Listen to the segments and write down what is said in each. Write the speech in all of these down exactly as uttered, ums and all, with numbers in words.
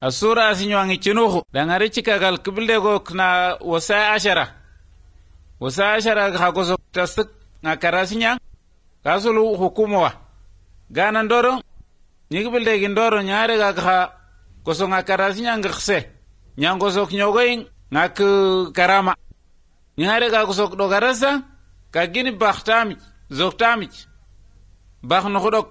asura asinyangi chinuhu dangari chikagal kibilde go kna wasa ashara wasa ashara hagoso tasik ngakarasinya kasulu hukumwa ganan doro nyigibilde gindoro nyaare ga kha koso ngakarasinya ngxe nyangoso knyogoin ngak karama nyaare ga koso dogarasa kagini bakhtami zoktami bakh no khudok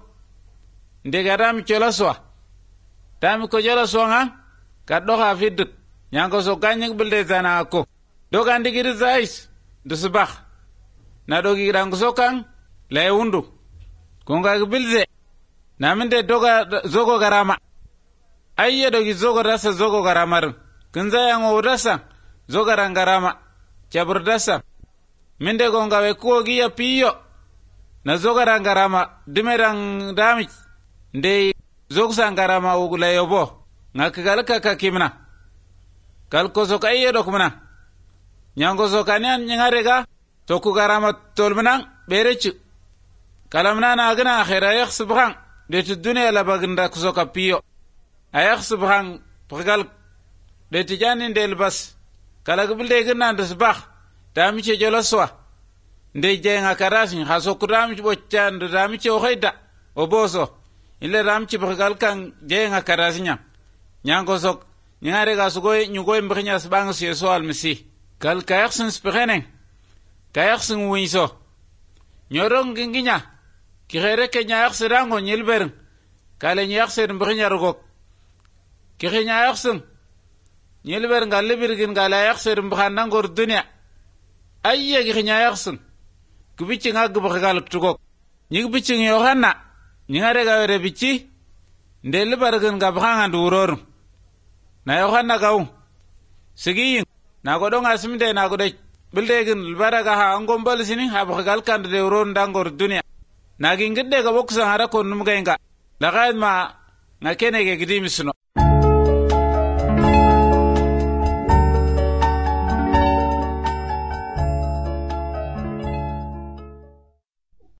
ndegadam cholaswa tami ko jala songa ka doxa fid nyango so ganyek bilde zana ko doga ndigir zais de subah na dogi rang sokan lay wundu ko nga bilze na minde doga zogo garama ayye dogi zogo rasa zogo garamar kunza yango rasa zogo rangarama chabur dasa minde go ngawe ko giya piyo na zogo rangarama dimerang dami ndey zog sangarama ugula yobo ngakgal ka kimna kal ko so kaye dokmana nyango so kanyan ngarega to ku garama tolmana berechu kalamna na agna akhira yakhsubhan de dunya la baganda ko so kapiyo ayakhsubhan pagal de tijani del bas kala gbilde gna ndasbah dami che joloswa ndey jenga karasin haso kudam boccan dami che o khayda oboso ile ramchi bagal kan jenga karasinya nyango sok nyare ga sugoy nyugoy mbinya sbang si so almisi kal kayaksin spegenen kayaksin winso nyorong ginginya kire ke nyak sirango nyilber kale nyak sir mbinya rogok kire nyaksin nyilber ngalibir gin gala yaksir mbkhana ngor dunya ayye kire nyaksin kubichi ngag bagal tugok nyigbichi yohanna nyare ga were bichi ndel bargan ga bhanga nduror na yohanna gaw sigi na godon asimde na godai bildegin baraga ha ngombal sini ha bhagal kan de uron dangor dunya na gingide ga boksa hara kon num gainga lagaid ma na kene ge gidimisno